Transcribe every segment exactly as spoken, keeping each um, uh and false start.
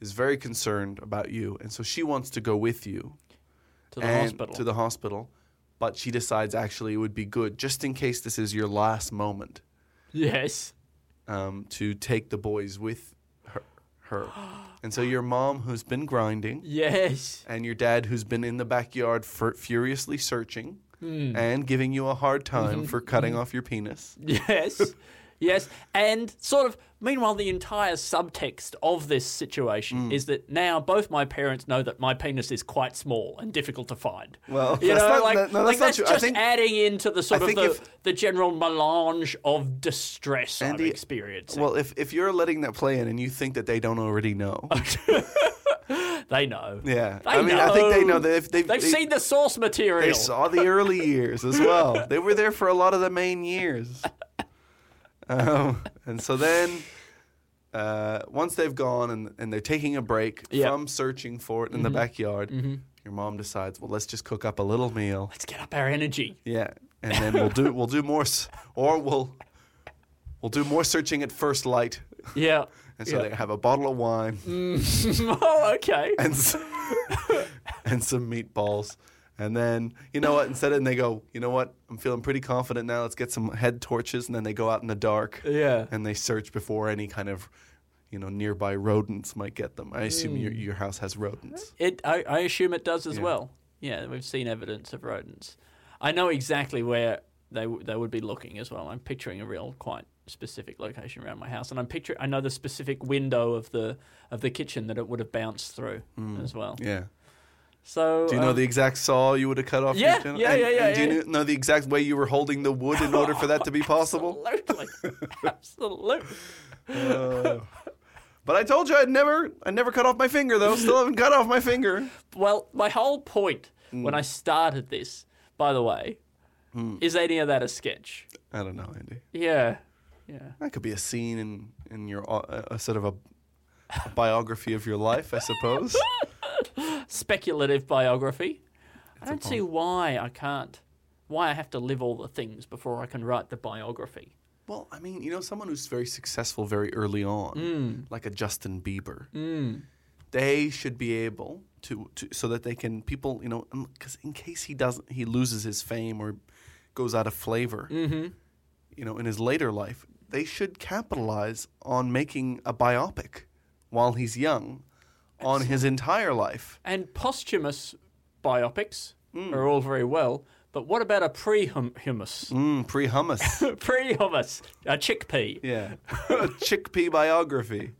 is very concerned about you, and so she wants to go with you To the and- hospital. To the hospital, but she decides actually it would be good, just in case this is your last moment, Yes. um, to take the boys with her. her. And so your mom, who's been grinding, Yes. and your dad, who's been in the backyard fur- furiously searching Hmm. and giving you a hard time Mm-hmm. for cutting off your penis. Yes. Yes. And sort of, meanwhile, the entire subtext of this situation Mm. is that now both my parents know that my penis is quite small and difficult to find. Well, you that's know, not- like, no, no, like that's not that's true. I just think- adding into the sort I of think the, if- the general melange of distress Andy, I'm experiencing. Well, if, if you're letting that play in and you think that they don't already know, they know. yeah, They I mean, I think they know that if they've, They've they, seen the source material. they saw the early years as well. They were there for a lot of the main years, um, and so then uh, once they've gone and, and they're taking a break Yeah. from searching for it in the backyard, your mom decides, well, let's just cook up a little meal. Let's get up our energy. Yeah, and then we'll do we'll do more, s- or we'll we'll do more searching at first light. Yeah. And so Yeah. they have a bottle of wine Oh, okay. and s- and some meatballs. And then, you know what, instead of, and they go, you know what, I'm feeling pretty confident now, let's get some head torches. And then they go out in the dark Yeah. and they search before any kind of, you know, nearby rodents might get them. I assume your, your house has rodents. It, I, I assume it does as Yeah. well. Yeah, we've seen evidence of rodents. I know exactly where they w- they would be looking as well. I'm picturing a real quite specific location around my house, and I'm picturing. I know the specific window of the of the kitchen that it would have bounced through as well. Yeah. So Do you know um, the exact saw you would have cut off? Yeah, your gen- yeah, and, yeah, yeah, and do you yeah. kn- know the exact way you were holding the wood in order for that to be possible? Absolutely, absolutely. But I told you I'd never, I never cut off my finger though. Still haven't cut off my finger. Well, my whole point Mm. when I started this, by the way, is any of that a sketch? I don't know, Andy. Yeah, yeah. That could be a scene in in your uh, a sort of a, a biography of your life, I suppose. Speculative biography. I don't see why I can't, why I have to live all the things before I can write the biography. Well, I mean, you know, someone who's very successful very early on, Mm. like a Justin Bieber, they should be able to, to so that they can people, you know, because in case he doesn't, he loses his fame or goes out of flavor, Mm-hmm. you know, in his later life, they should capitalize on making a biopic while he's young, on his entire life. And posthumous biopics Mm. are all very well, but what about a pre-hummus? Mm, pre-hummus. Pre-hummus, a chickpea. Yeah, a chickpea biography.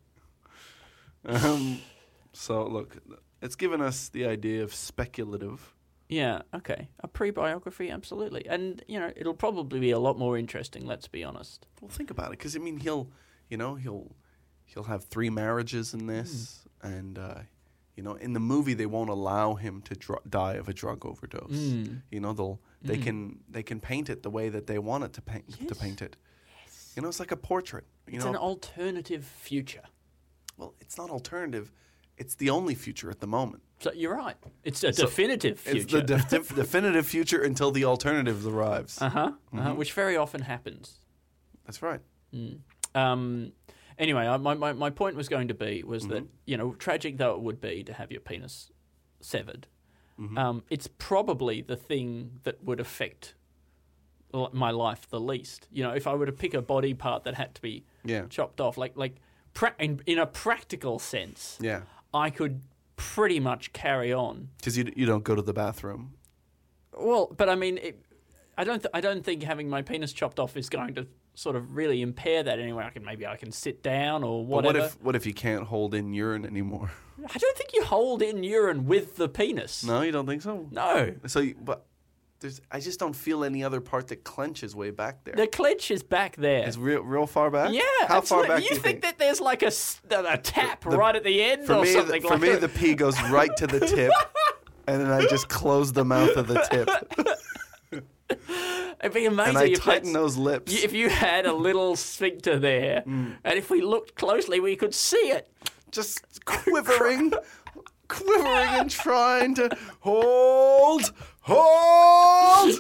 Um, so look, it's given us the idea of speculative. Yeah, okay. A pre-biography, absolutely. And, you know, it'll probably be a lot more interesting, let's be honest. Well, think about it, because I mean, he'll, you know, he'll, he'll have three marriages in this, and uh, you know, in the movie they won't allow him to dr- die of a drug overdose. Mm. You know, they'll they can they can paint it the way that they want it to paint to Yes. paint it. You know, it's like a portrait. You It's know, an alternative future. well, it's not alternative. It's the only future at the moment. So you're right. It's a So definitive future. It's the def- def- definitive future until the alternative arrives. Uh-huh, Mm-hmm. uh-huh, which very often happens. That's right. Um, anyway, I, my, my, my point was going to be was that, Mm-hmm. you know, tragic though it would be to have your penis severed, Mm-hmm. um, it's probably the thing that would affect l- my life the least. You know, if I were to pick a body part that had to be Yeah. chopped off, like, like pra- in, in a practical sense, Yeah. I could pretty much carry on. Because you you don't go to the bathroom. Well, but I mean, it, I don't. Th- I don't think having my penis chopped off is going to sort of really impair that anyway. I can maybe I can sit down or But whatever. what if what if you can't hold in urine anymore? I don't think you hold in urine with the penis. No, you don't think so. No. So, you, but there's I just don't feel any other part that clenches way back there. The clench is back there. It's real real far back. Yeah. How absolutely. far back You do you think, that there's like a, s- a tap The- right at the end For or me, something the, for like me, that? the pee goes right to the tip, and then I just close the mouth of the tip, It'd be amazing and I if tighten that's- those lips. If you had a little sphincter there, Mm. and if we looked closely, we could see it. Just quivering, quivering, and trying to hold, hold.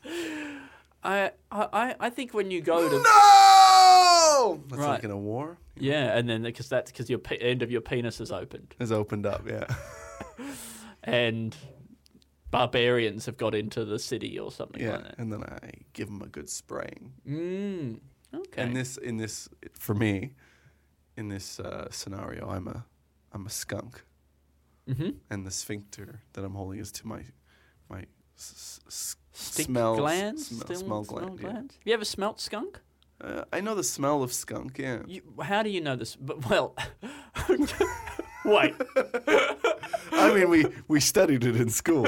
I, I, I think when you go to No! That's Right. like in a war. Yeah, and then because that's because your pe- end of your penis is opened, Is opened up, yeah. and barbarians have got into the city or something Yeah, like that. and then I give them a good spraying. Mm, okay. And this, in this, for me, in this uh, scenario, I'm a, I'm a skunk, mm-hmm. and the sphincter that I'm holding is to my, my s- s- Stick smell glands, sm- still smell smell gland. yeah. glands. You ever smelt skunk? Uh, I know the smell of skunk. Yeah. You, how do you know this? But well, wait. I mean, we we studied it in school.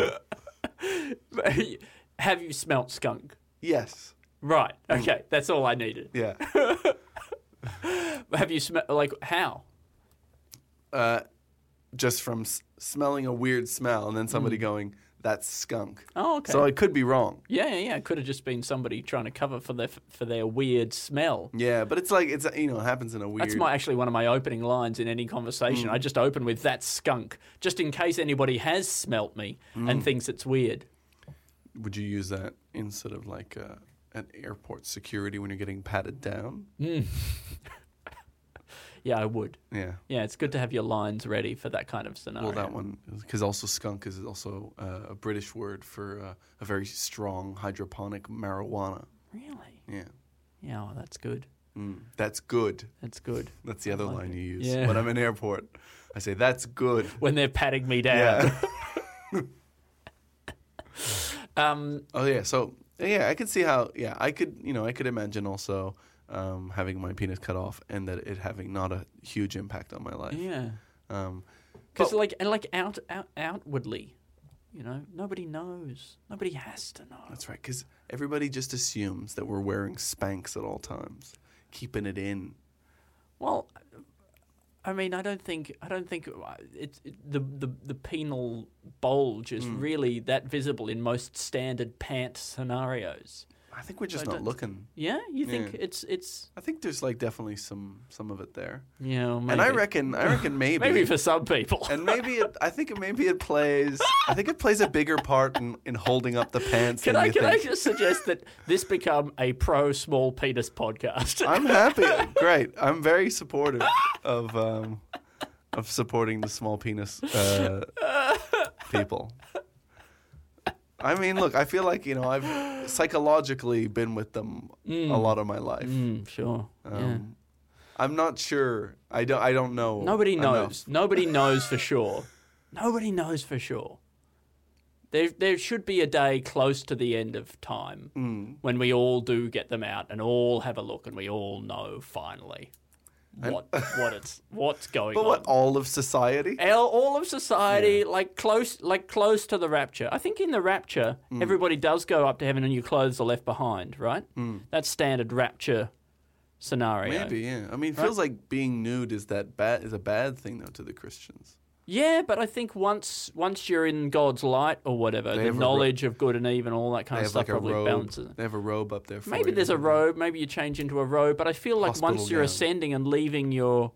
Have you smelt skunk? Yes. Right. Okay. That's all I needed. Yeah. Have you smelled like how? Uh, just from s- smelling a weird smell and then somebody going, "That's skunk." Oh, okay. So I could be wrong. Yeah, yeah, yeah. It could have just been somebody trying to cover for their for their weird smell. Yeah, but it's like it's you know it happens in a weird. That's my actually one of my opening lines in any conversation. I just open with "That's skunk," just in case anybody has smelt me and thinks it's weird. Would you use that instead of like uh, at airport security when you're getting patted down? Yeah, I would. Yeah. Yeah, it's good to have your lines ready for that kind of scenario. Well, that one, because also skunk is also uh, a British word for uh, a very strong hydroponic marijuana. Really? Yeah. Yeah, well, that's good. Mm. That's good. That's good. That's the other like line it. you use. Yeah. When I'm in airport, I say, "That's good." When they're patting me down. Yeah. um, Oh, yeah. So, yeah, I could see how, yeah, I could, you know, I could imagine also um, having my penis cut off and that it having not a huge impact on my life. yeah. Um, Because but- like and like out, out outwardly, you know, nobody knows. Nobody has to know. That's right, because everybody just assumes that we're wearing Spanx at all times, keeping it in. Well, I mean, I don't think I don't think it's it, the the the penal bulge is Mm. really that visible in most standard pant scenarios. I think we're just I not don't- looking. Yeah, you think Yeah. it's it's I think there's like definitely some some of it there, you know, maybe. and I reckon I reckon maybe maybe for some people. and maybe it, I think it, maybe it plays. I think it plays a bigger part in, in holding up the pants. Can than I you can I think. just suggest that this become a pro small penis podcast? I'm happy. Great. I'm very supportive of um, of supporting the small penis uh, people. I mean, look, I feel like, you know, I've psychologically been with them a lot of my life. Mm, sure. yeah. Um, I'm not sure. I don't. I don't know. Nobody enough. knows. Nobody knows for sure. Nobody knows for sure. There, there should be a day close to the end of time Mm. when we all do get them out and all have a look and we all know finally what what it's what's going But on. what? All of society? all, all of society, like close, like close to the rapture. I think in the rapture, Mm. everybody does go up to heaven and your clothes are left behind, right? That's standard rapture scenario. Maybe. Yeah. I mean, it feels like being nude is that bad is a bad thing though to the Christians. Yeah, but I think once once you're in God's light or whatever, They the have a ro- knowledge of good and evil and all that kind They of have stuff like a probably robe. balances it. They have a robe up there. For Maybe you. there's a robe. Maybe you change into a robe. But I feel like Hospital once you're gown. ascending and leaving your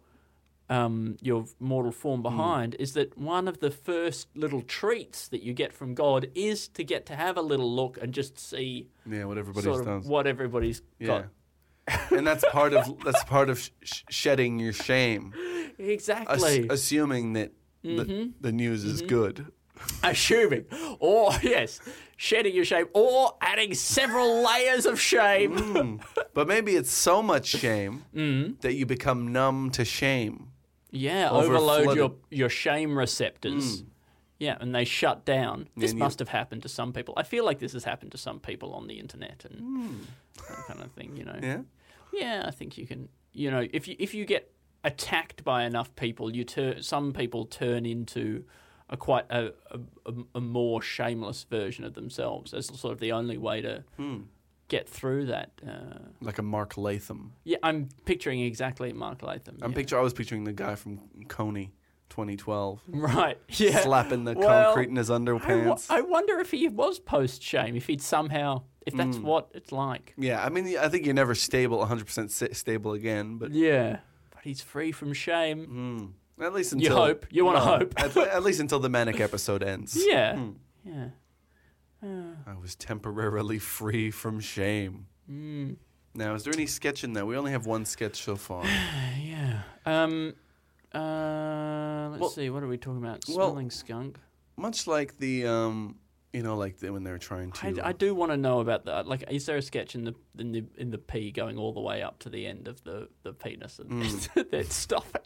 um, your mortal form behind, is that one of the first little treats that you get from God is to get to have a little look and just see Yeah, what everybody sort of does. what everybody's Yeah. got. And that's part of that's part of sh- sh- shedding your shame, Ass- Exactly. assuming that the, the news is good. Assuming, or yes, shedding your shame, or adding several layers of shame. But maybe it's so much shame Mm-hmm. that you become numb to shame. Yeah, Over overload your, flooded. your shame receptors. Yeah, and they shut down. This And you- must have happened to some people. I feel like this has happened to some people on the internet and that kind of thing, you know. Yeah. Yeah, I think you can, you know, if you if you get attacked by enough people, you turn some people turn into a quite a, a, a more shameless version of themselves. That's sort of the only way to get through that. Uh, Like a Mark Latham. yeah, I'm picturing exactly Mark Latham. I'm yeah. picture. I was picturing the guy from Coney, twenty twelve, Right, yeah. slapping the Well, concrete in his I, wo- underpants. I wonder if he was post shame, if he'd somehow, if that's Mm. what it's like. Yeah, I mean, I think you're never stable, one hundred percent sta- stable again, but Yeah, but he's free from shame. at least You until hope. You wanna hope. At, le- at least until the manic episode ends. Yeah, Hmm. yeah. I was temporarily free from shame. Now, is there any sketch in there? We only have one sketch so far. Yeah. Um. Uh. Let's Well- see. What are we talking about? well- Smelling skunk. Much like the, um, you know, like the, when they're trying to. I, I do want to know about that. Like, is there a sketch in the in the in the pee going all the way up to the end of the, the penis and Mm. then stopping?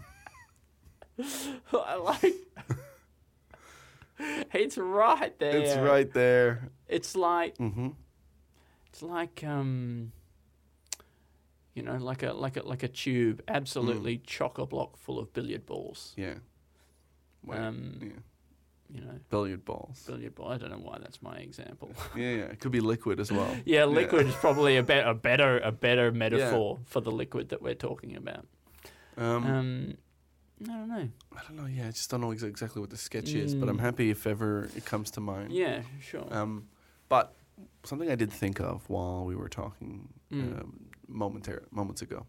I like. It's right there. It's right there. It's like Mm-hmm. it's like um. You know, like a like a like a tube, absolutely Mm. chock a block full of billiard balls. Yeah. Wait, Um, yeah. You know, Billiard balls. billiard ball. I don't know why that's my example. Yeah, yeah. It could be liquid as well. Yeah, liquid is probably a, be- a better a better metaphor for the liquid that we're talking about. Um, Um, I don't know. I don't know. Yeah, I just don't know ex- exactly what the sketch is, but I'm Mm. happy if ever it comes to mind. Yeah, sure. Um, but something I did think of while we were talking Mm. um, momentar- moments ago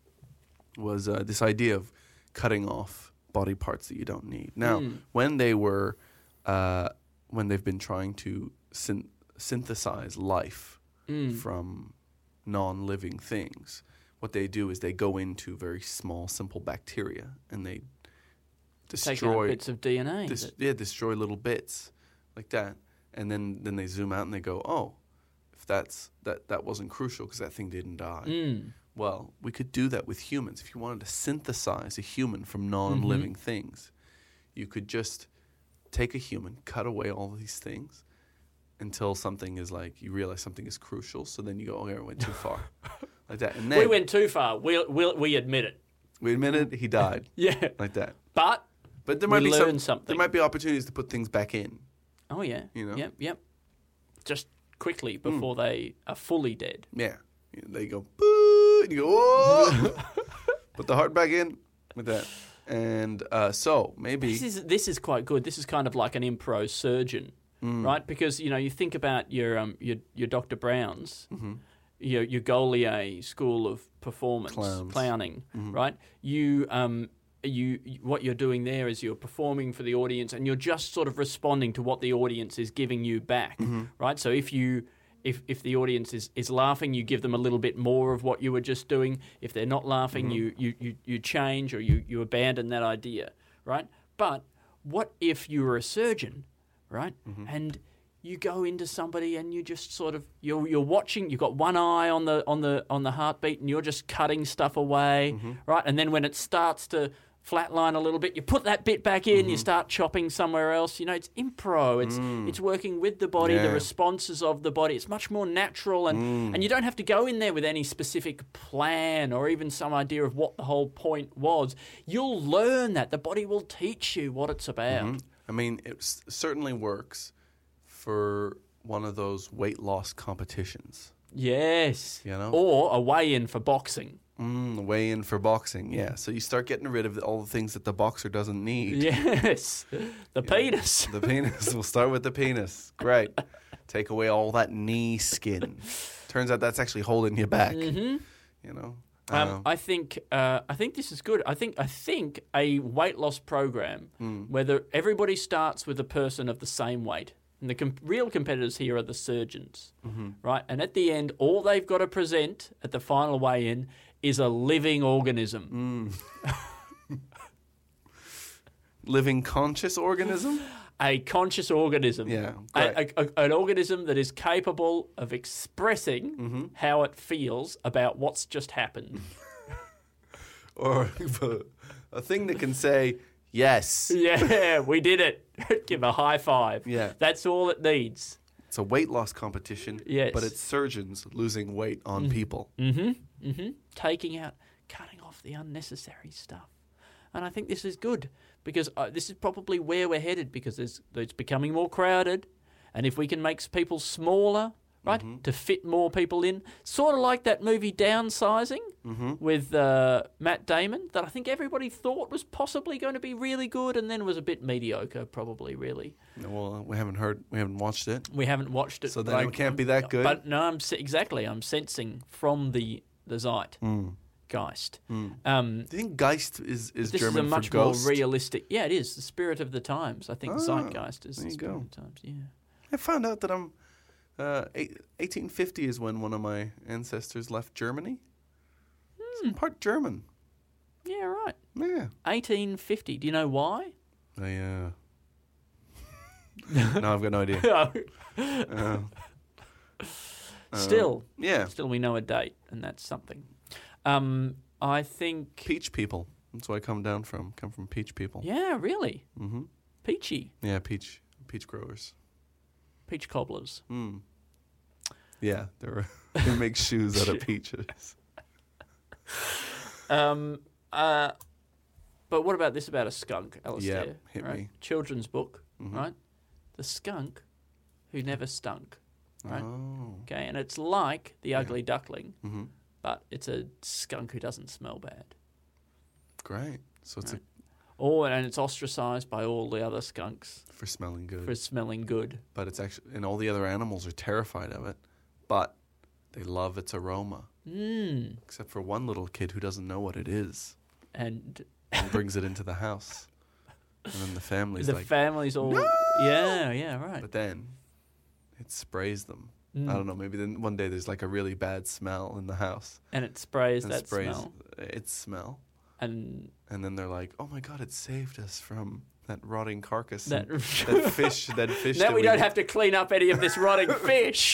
was uh, this idea of cutting off body parts that you don't need. Now, Mm. when they were, uh, when they've been trying to syn- synthesize life Mm. from non-living things, what they do is they go into very small, simple bacteria and they Taking out destroy bits of D N A. dis- that- yeah, destroy little bits like that, and then then they zoom out and they go, oh, if that's that that wasn't crucial because that thing didn't die. Mm. Well, we could do that with humans. If you wanted to synthesize a human from non-living Mm-hmm. things, you could just take a human, cut away all these things until something is like you realize something is crucial. So then you go, okay, I went too far, like that. And then We went too far. We we we admit it. we admitted he died, Yeah, like that. but But there We might be learned some, something. There might be opportunities to put things back in. oh yeah, You know? Yep, yep. Just quickly Mm. before they are fully dead. Yeah. You know, they go, boo, and you go, whoa. Put the heart back in with that. And uh, so maybe. This is this is quite good. This is kind of like an impro surgeon, Mm. right? Because you know you think about your um your your Doctor Browns, Mm-hmm. your your Goliath School of Performance Clowns. clowning, Mm-hmm. right? You um you what you're doing there is you're performing for the audience and you're just sort of responding to what the audience is giving you back, Mm-hmm. right? So if you if if the audience is, is laughing, you give them a little bit more of what you were just doing. If they're not laughing, Mm-hmm. you, you, you, you change or you, you abandon that idea, right? But what if you were a surgeon, right? Mm-hmm. And you go into somebody and you just sort of you're you're watching. You've got one eye on the on the on the heartbeat, and you're just cutting stuff away, Mm-hmm. right? And then when it starts to flatline a little bit, you put that bit back in. Mm-hmm. You start chopping somewhere else. You know, it's impro. It's it's working with the body, Mm. Yeah. the responses of the body. It's much more natural, and Mm. and you don't have to go in there with any specific plan or even some idea of what the whole point was. You'll learn that the body will teach you what it's about. Mhm. I mean, it s- certainly works for one of those weight loss competitions. Yes, You know? or a weigh-in for boxing. Mm, weigh in for boxing, yeah. So you start getting rid of all the things that the boxer doesn't need. Yes, the penis. The penis. We'll start with the penis. Great. Take away all that knee skin. Turns out that's actually holding you back. Mm-hmm. You know. Um, Um, I think uh, I think this is good. I think I think a weight loss program Mm. where the, everybody starts with a person of the same weight, and the com- real competitors here are the surgeons, Mm-hmm. right? And at the end, all they've got to present at the final weigh-in is a living organism. Mm. Living conscious organism. A conscious organism. Yeah, A, great. a, a- an organism that is capable of expressing Mm-hmm. how it feels about what's just happened. Or a thing that can say yes. Yeah, we did it. Give a high five. Yeah. That's all it needs. It's a weight loss competition. Yes. But it's surgeons losing weight on people. Mm-hmm. Mm-hmm. Taking out, cutting off the unnecessary stuff. And I think this is good because uh, this is probably where we're headed because there's, it's becoming more crowded. And if we can make people smaller, right, Mm-hmm. to fit more people in, sort of like that movie Downsizing Mm-hmm. with uh, Matt Damon that I think everybody thought was possibly going to be really good and then was a bit mediocre, probably, really. Well, we haven't heard, we haven't watched it. We haven't watched it. So then but it can't be that good? But no, I'm se- exactly. I'm sensing from the the Zeit, Mm. Geist. Mm. Um, Do you think Geist is, is this German is a much for more ghost? realistic. Yeah, it is the spirit of the times. I think Ah, Zeitgeist is there the you spirit go. of the times. Yeah. I found out that I'm Uh, eight, eighteen fifty is when one of my ancestors left Germany. It's part German. Yeah, right. Yeah. eighteen fifty. Do you know why? I, uh... no, I've got no idea. Uh, Still, uh, yeah. still we know a date, and that's something. Um, I think... Peach people. That's where I come down from. Come from peach people. Yeah, really? Mm-hmm. Peachy. Yeah, peach peach growers. Peach cobblers. Mm. Yeah, they're, they make shoes out of peaches. Um, uh, but what about this about a skunk, Alistair? Yeah, hit right? me. Children's book, Mhm. right? The skunk who never stunk, right? Oh. Okay, and it's like the ugly duckling, Mm-hmm. but it's a skunk who doesn't smell bad. Great. So it's Right. Oh, and it's ostracized by all the other skunks a, for smelling good. for smelling good. But it's actually, and all the other animals are terrified of it, but they love its aroma. Mm. Except for one little kid who doesn't know what it is And and brings it into the house. And then the family's the like, family's all... "No!" Yeah, yeah, right. But then it sprays them. Mm. I don't know, maybe then one day there's like a really bad smell in the house. And it sprays and that sprays smell. its smell. And And then they're like, "Oh my god, it saved us from that rotting carcass, That- and that fish, that fish." now that we don't have to clean up any of this rotting fish.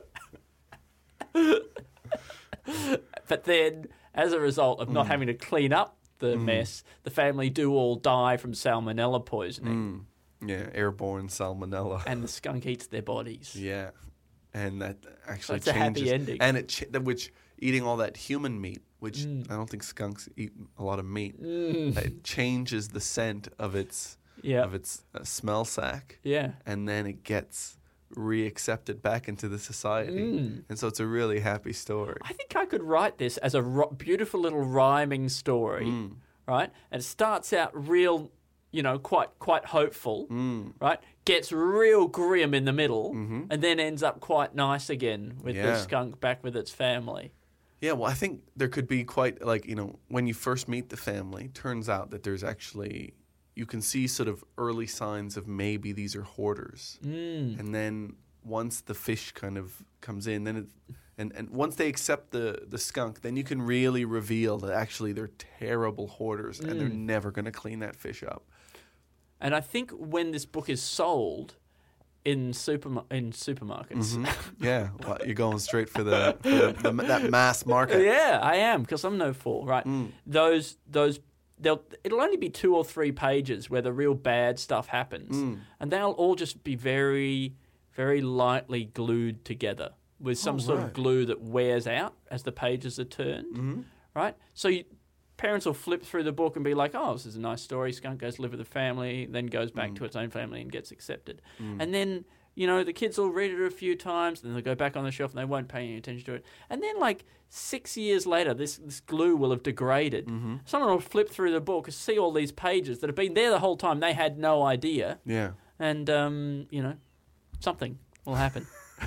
But then, as a result of not having to clean up the mess, the family do all die from salmonella poisoning, Mm. Yeah, airborne salmonella. and the skunk eats their bodies. Yeah, and that actually it's a happy changes. ending. And it ch- that which eating all that human meat, which I don't think skunks eat a lot of meat. It changes the scent of its Yeah. of its uh, smell sac, Yeah. and then it gets reaccepted back into the society, and so it's a really happy story. I think I could write this as a ro- beautiful little rhyming story, Mm. right? And it starts out real, you know, quite quite hopeful, Mm. right? Gets real grim in the middle, and then ends up quite nice again with the Mm-hmm. Yeah. skunk back with its family. Yeah, well, I think there could be quite like, you know, when you first meet the family, turns out that there's actually, you can see sort of early signs of maybe these are hoarders. Mm. And then once the fish kind of comes in, then it, and, and once they accept the, the skunk, then you can really reveal that actually they're terrible hoarders and they're never going to clean that fish up. And I think when this book is sold in super in supermarkets, Yeah, well, you're going straight for the, for the, the that mass market. yeah, I am because I'm no fool, right? Those those they'll it'll only be two or three pages where the real bad stuff happens, and they'll all just be very very lightly glued together with some Oh, sort right. of glue that wears out as the pages are turned, right? So you, parents will flip through the book and be like, "Oh, this is a nice story. Skunk goes to live with the family, then goes back to its own family and gets accepted." And then, you know, the kids will read it a few times, and then they'll go back on the shelf and they won't pay any attention to it. And then, like six years later, this this glue will have degraded. Someone will flip through the book and see all these pages that have been there the whole time. They had no idea, Yeah. and um, you know, something will happen.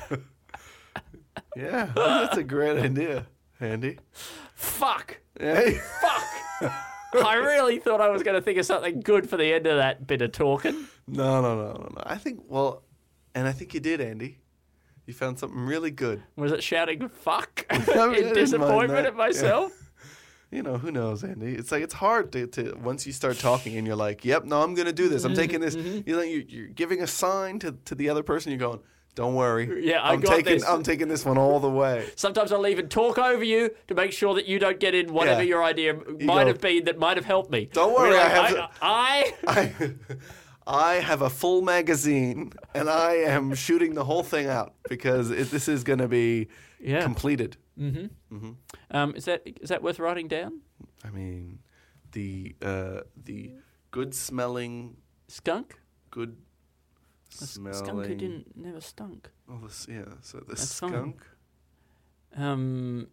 Yeah, that's a great idea, Andy. Fuck. Hey. Fuck. I really thought I was going to think of something good for the end of that bit of talking. No, no, no, no, no. I think, well, and I think you did, Andy. You found something really good. Was it shouting fuck I mean, I in didn't mind disappointment that. at myself? You know, who knows, Andy? It's like, it's hard to, to once you start talking and you're like, yep, no, I'm going to do this. I'm taking this. Mm-hmm. You know, you're, you're giving a sign to, to the other person. You're going, don't worry. Yeah, I I'm got taking, this. I'm taking this one all the way. Sometimes I'll even talk over you to make sure that you don't get in whatever Yeah. your idea might go, have been that might have helped me. Don't worry, We're I like, have I, I, I, I have a full magazine and I am shooting the whole thing out because it, this is going to be Yeah. completed. um, is that is that worth writing down? I mean, the uh, the good smelling, Skunk? good A smelling. skunk who didn't never stunk. Oh, this, yeah. So the That's fine. skunk. Um,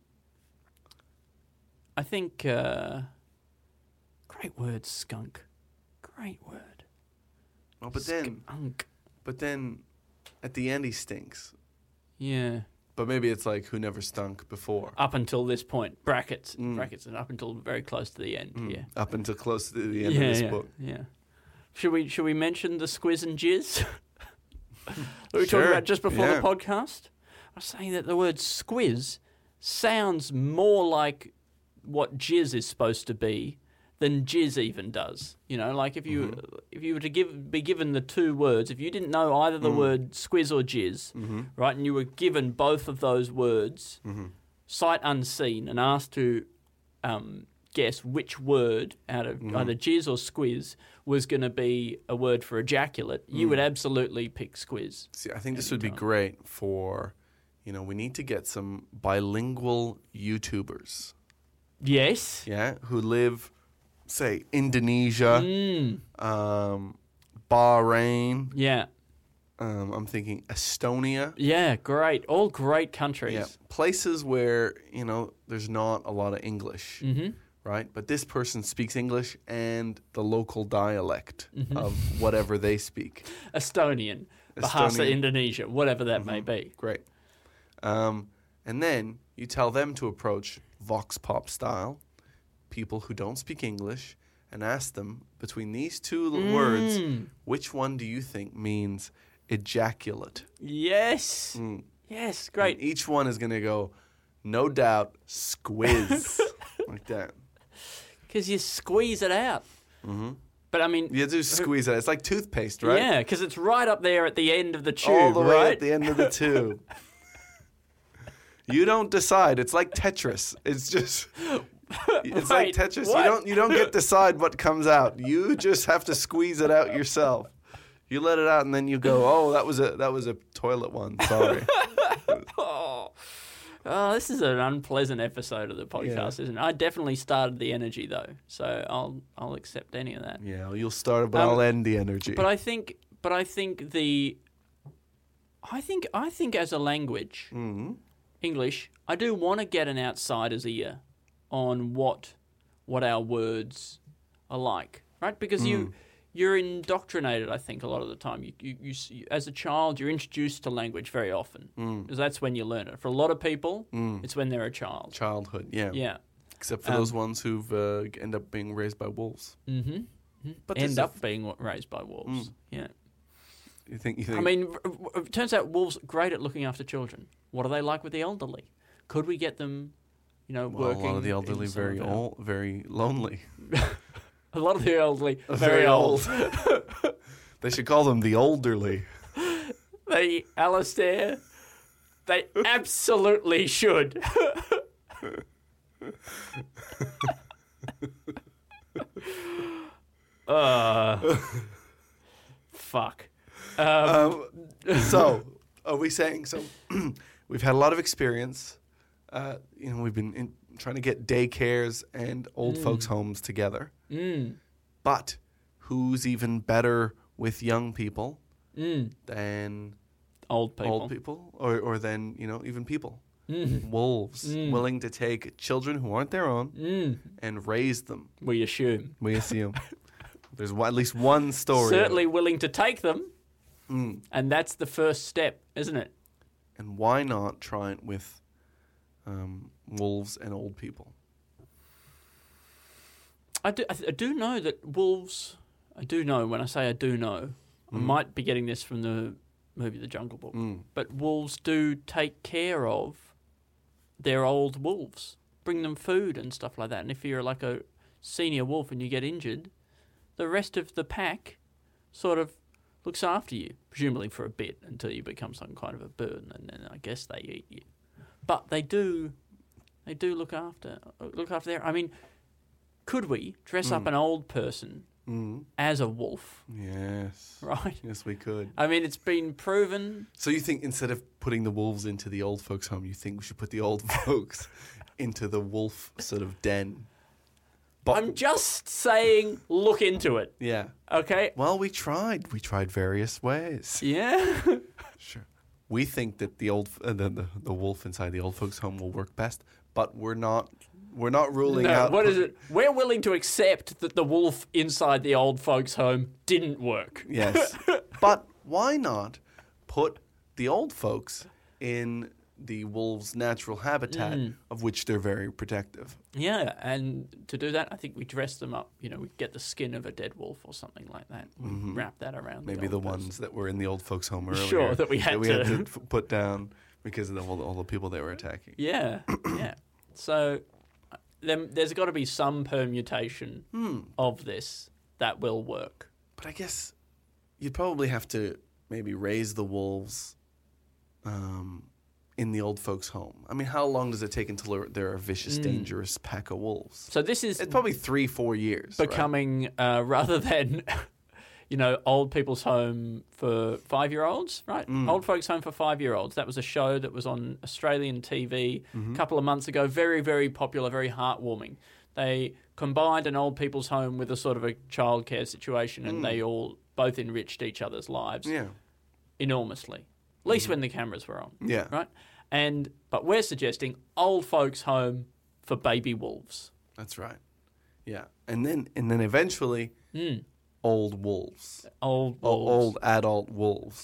I think uh, great word, skunk. Great word. Oh, but then, Skunk. but then, at the end he stinks. Yeah. But maybe it's like who never stunk before. Up until this point, brackets, brackets, and up until very close to the end. Yeah. Up until close to the end yeah, of this yeah, book. yeah. Should we should we mention the squiz and jizz? we were Sure, talking about just before yeah. the podcast. I was saying that the word squiz sounds more like what jizz is supposed to be than jizz even does. You know, like if you Mm-hmm. if you were to give be given the two words, if you didn't know either the Mm. word squiz or jizz, Mm-hmm. right, and you were given both of those words, Mm-hmm. sight unseen, and asked to um, guess which word out of Mm-hmm. either jizz or squiz was going to be a word for ejaculate, you Mm. would absolutely pick squiz. See, I think this would be great for, you know, we need to get some bilingual YouTubers, Yes. yeah, who live, say, Indonesia, Mm. um, Bahrain. Yeah. Um, I'm thinking Estonia. Yeah, great. All great countries. Yeah, places where, you know, there's not a lot of English, Mm-hmm. right? But this person speaks English and the local dialect Mm-hmm. of whatever they speak. Estonian, Bahasa Estonian. Indonesia, whatever that may be. Great. Um, and then you tell them to approach Vox Pop style, people who don't speak English, and ask them between these two l- words, Mm. which one do you think means ejaculate? Yes. Mm. Yes, And great. each one is going to go, no doubt, squiz. Like that. Because you squeeze it out. Mm-hmm. But I mean, You do squeeze it. It's like toothpaste, right? yeah, because it's right up there at the end of the tube, All the way right? at the end of the tube. You don't decide. It's like Tetris. It's just it's like Wait, Tetris. what? You don't you don't get to decide what comes out. You just have to squeeze it out yourself. You let it out and then you go, "Oh, that was a that was a toilet one. Sorry." Oh. Oh, this is an unpleasant episode of the podcast, isn't it? I definitely started the energy though, so I'll I'll accept any of that. Yeah, well, you'll start it, but Um, I'll end the energy. But I think, but I think the, I think I think as a language, Mm-hmm. English, I do want to get an outsider's ear on what what our words are like, right? Because Mm. you you're indoctrinated, I think, a lot of the time. You, you, you, you as a child, you're introduced to language very often, Mm. because that's when you learn it. For a lot of people, it's when they're a child. Childhood, yeah. Yeah. Except for Um, those ones who've uh, end up being raised by wolves. Mm-hmm. But End there's up a- being raised by wolves. Yeah. You think you think I mean, r- r- it turns out wolves are great at looking after children. What are they like with the elderly? Could we get them, you know, well, working? a lot of the in elderly some very of our- old, very lonely. A lot of the elderly very, old. They should call them the olderly. They, Alistair, they absolutely should. uh, fuck. Um, So, are we saying so? We've had a lot of experience. Uh, you know, we've been in, trying to get daycares and old folks' homes together. mm, But who's even better with young people mm, than old people. old people, or or than you know even people? Mm, Wolves Mm. willing to take children who aren't their own mm, and raise them. we assume. We assume there's one, at least one story. of it. Certainly willing to take them, Mm. and that's the first step, isn't it? And why not try it with um, wolves and old people? I do, I, th- I do know that wolves. I do know when I say I do know, I might be getting this from the movie The Jungle Book, Mm. but wolves do take care of their old wolves, bring them food and stuff like that. And if you're like a senior wolf and you get injured, the rest of the pack sort of looks after you, presumably for a bit until you become some kind of a burden, and then I guess they eat you. But they do, they do look after look after their. I mean, could we dress up an old person Mm. as a wolf? Yes. Right. Yes, we could. I mean, it's been proven. So you think instead of putting the wolves into the old folks' home, you think we should put the old folks into the wolf sort of den? But I'm just saying, look into it. yeah. Okay. Well, we tried. We tried various ways. Yeah. Sure. We think that the old uh, the, the the wolf inside the old folks' home will work best, but we're not we're not ruling No, out. what is it? We're willing to accept that the wolf inside the old folks' home didn't work. Yes. But why not put the old folks in the wolves' natural habitat, Mm. of which they're very protective. Yeah, and to do that, I think we dress them up. You know, we get the skin of a dead wolf or something like that. We wrap that around. Maybe the old person. ones that were in the old folks' home earlier. Sure, that we had to- f- put down because of the, all, the, all the people they were attacking. Yeah, yeah. So uh, then there's got to be some permutation Hmm. of this that will work. But I guess you'd probably have to maybe raise the wolves um, in the old folks' home. I mean, how long does it take until they're- they're a vicious, dangerous pack of wolves? So this is It's probably three, four years. right? becoming uh, rather than you know old people's home for five year olds, right? Mm. Old folks home for five year olds. That was a show that was on Australian T V Mm-hmm. a couple of months ago. Very very popular, very heartwarming. They combined an old people's home with a sort of a childcare situation, and they all both enriched each other's lives Mm. Yeah. enormously. At least when the cameras were on. Yeah. Right. And but we're suggesting old folks home for baby wolves. That's right. Yeah. And then and then eventually old wolves. Old O- wolves. Old adult wolves.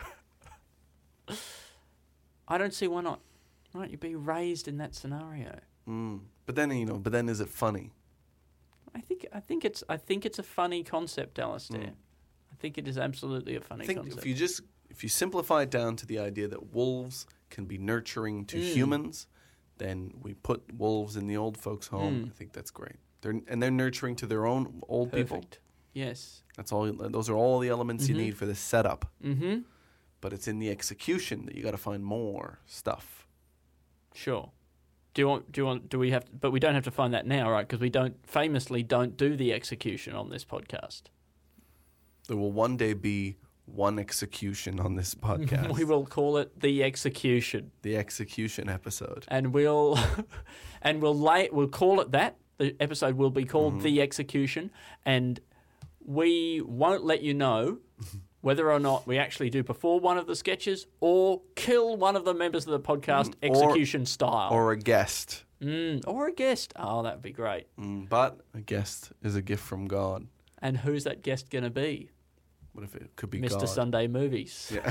I don't see why not. Right, you'd be raised in that scenario. But then you know, but then is it funny? I think I think it's I think it's a funny concept, Alistair. I think it is absolutely a funny I think concept. if you just if you simplify it down to the idea that wolves can be nurturing to Mm. humans, then we put wolves in the old folks' home. I think that's great. They're and they're nurturing to their own old people. Perfect. Yes. That's all. Those are all the elements you need for this setup. Mm-hmm. But it's in the execution that you got to find more stuff. Sure. Do you want? Do you want? Do we have? To, but we don't have to find that now, right? Because we don't famously don't do the execution on this podcast. There will one day be one execution on this podcast. We will call it the execution, the execution episode. and we'll and we'll lay we'll call it that. The episode will be called Mm-hmm. the execution, and we won't let you know whether or not we actually do perform one of the sketches or kill one of the members of the podcast Mm, or- execution style, Or a guest. mm, or a guest. Oh, that would be great. Mm, but a guest is a gift from God. And who's that guest going to be? What if it could be Mister God? Sunday Movies. Yeah.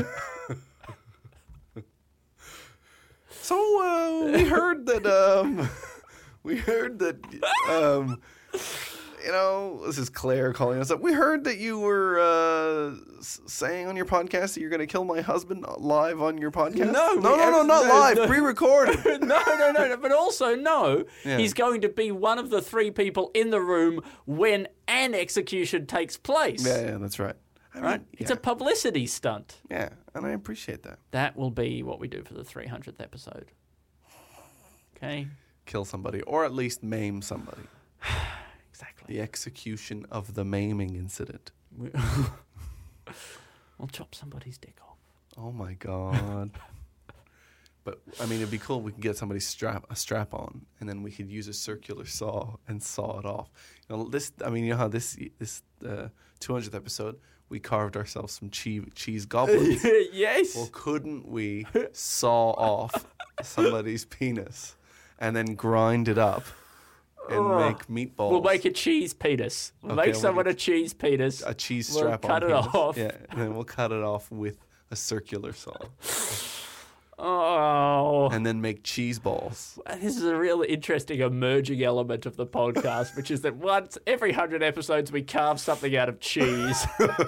So uh, we heard that um, we heard that um, you know, this is Claire calling us up. We heard that you were uh, s- saying on your podcast that you're going to kill my husband live on your podcast. No, no, we no, no, abs- not no, live, no. pre-recorded. no, no, no, no. But also, no, Yeah. he's going to be one of the three people in the room when an execution takes place. Yeah, yeah, that's right. I Right? mean, It's yeah, a publicity stunt. yeah, and I appreciate that. That will be what we do for the three hundredth episode. Okay? Kill somebody, or at least maim somebody. Exactly. The execution of the maiming incident. We- we'll chop somebody's dick off. Oh my god. But I mean, it'd be cool if we could get somebody strap a strap on, and then we could use a circular saw and saw it off. You know, this. I mean, you know how this this uh, two hundredth episode we carved ourselves some cheese cheese goblins. Yes. Well, couldn't we saw off somebody's penis and then grind it up and make meatballs? We'll make a cheese penis. We'll Okay, make we'll someone get a cheese penis. a cheese We'll strap on. cut it penis. off. Yeah, and then we'll cut it off with a circular saw, Oh. and then make cheese balls. This is a really interesting emerging element of the podcast, which is that once every hundred episodes we carve something out of cheese.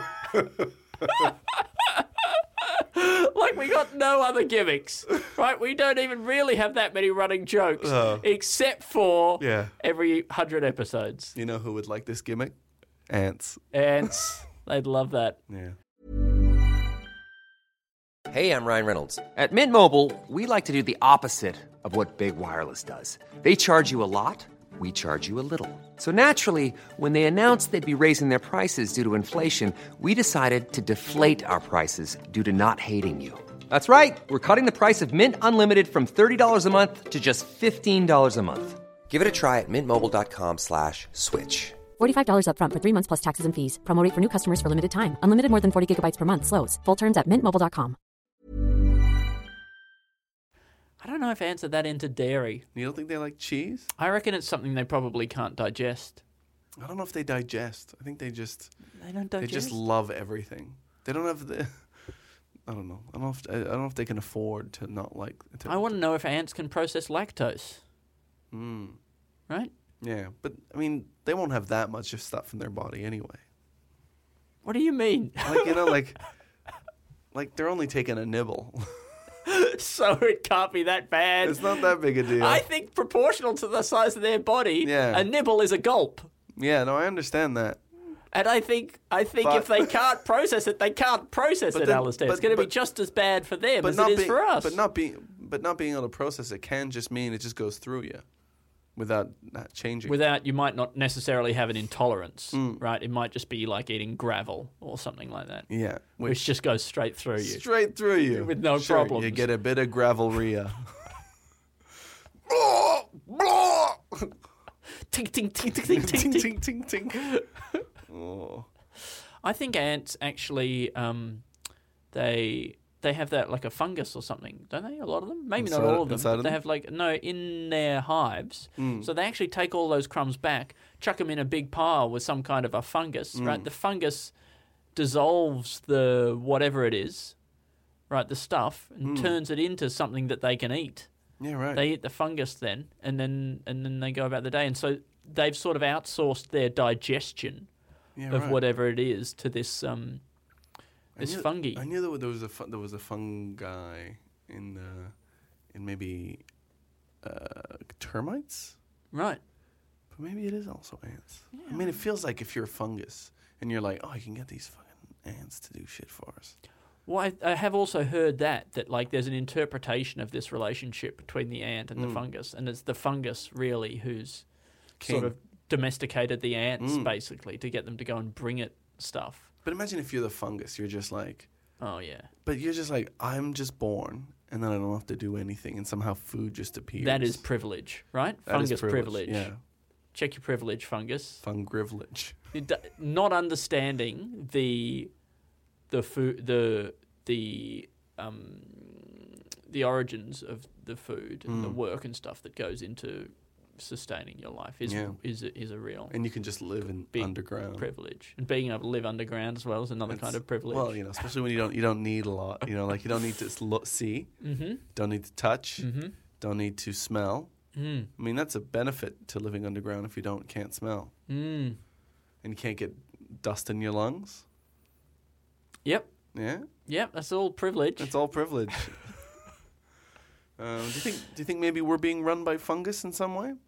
Like we got no other gimmicks, right? We don't even really have that many running jokes, except for Yeah. every hundred episodes. You know who would like this gimmick? Ants. Ants, they'd love that. Yeah. Hey, I'm Ryan Reynolds. At Mint Mobile, we like to do the opposite of what Big Wireless does. They charge you a lot, we charge you a little. So naturally, when they announced they'd be raising their prices due to inflation, we decided to deflate our prices due to not hating you. That's right. We're cutting the price of Mint Unlimited from thirty dollars a month to just fifteen dollars a month. Give it a try at mintmobile.com slash switch. forty-five dollars up front for three months plus taxes and fees. Promo rate for new customers for limited time. Unlimited more than forty gigabytes per month. Slows full terms at mint mobile dot com. I don't know if ants are that into dairy. You don't think they like cheese? I reckon it's something they probably can't digest. I don't know if they digest. I think they just They don't they digest. just love everything. They don't have the I don't know. I don't know if I don't know if they can afford to not like. To, I want to know if ants can process lactose. Mm. Right? Yeah, but I mean, they won't have that much of stuff in their body anyway. What do you mean? Like you know, like, like they're only taking a nibble. So it can't be that bad. It's not that big a deal. I think proportional to the size of their body, Yeah. a nibble is a gulp. Yeah, no, I understand that. And I think I think But- if they can't process it, they can't process But it, then- Alistair. It's but- going to be but- just as bad for them But as not it is being, for us. But not being, but not being able to process it can just mean it just goes through you, without not changing. Without, you might not necessarily have an intolerance, Mm. right? It might just be like eating gravel or something like that, yeah, which, just goes straight through you. straight through you With no Sure, problems. You get a bit of gravelria. Tink, tink, tink, tink, tink, ting tink. ting ting ting. Oh. I think ants actually, um, they they have that like a fungus or something, don't they? A lot of them, maybe not Inside- all of them, inside but of they them? have like no in their hives. Mm. So they actually take all those crumbs back, chuck them in a big pile with some kind of a fungus, Mm. right? The fungus dissolves the whatever it is, right? The stuff and Mm. turns it into something that they can eat. Yeah, right. They eat the fungus then, and then and then they go about the day. And so they've sort of outsourced their digestion yeah, of right. whatever it is to this um I this knew- fungi. I knew that there was a fu- there was a fungi in uh, in maybe uh, termites, Right. but maybe it is also ants. I mean, it feels like if you're a fungus and you're like, oh, I can get these fucking ants to do shit for us. Well, I, I have also heard that that like there's an interpretation of this relationship between the ant and the Mm. fungus, and it's the fungus really who's King. sort of domesticated the ants Mm. basically to get them to go and bring it stuff. But imagine if you're the fungus, you're just like, Oh yeah, but you're just like, I'm just born, and then I don't have to do anything, and somehow food just appears. that is privilege, right? That is fungus privilege. Yeah, Check your privilege, fungus. fungrivillage. It d- Not understanding the the food the the um the origins of the food and the Mm. work and stuff that goes into sustaining your life is Yeah. is a, is a real And you can just live in big underground. privilege, and being able to live underground as well is another It's- kind of privilege. Well, you know, especially when you don't you don't need a lot. You know, like you don't need to s- look, see, mm-hmm. don't need to touch, Mm-hmm. don't need to smell. Mm. I mean, that's a benefit to living underground if you don't can't smell Mm. and you can't get dust in your lungs. Yep. Yeah, Yep. That's all privilege. that's all privilege. um, do you think? Do you think maybe we're being run by fungus in some way?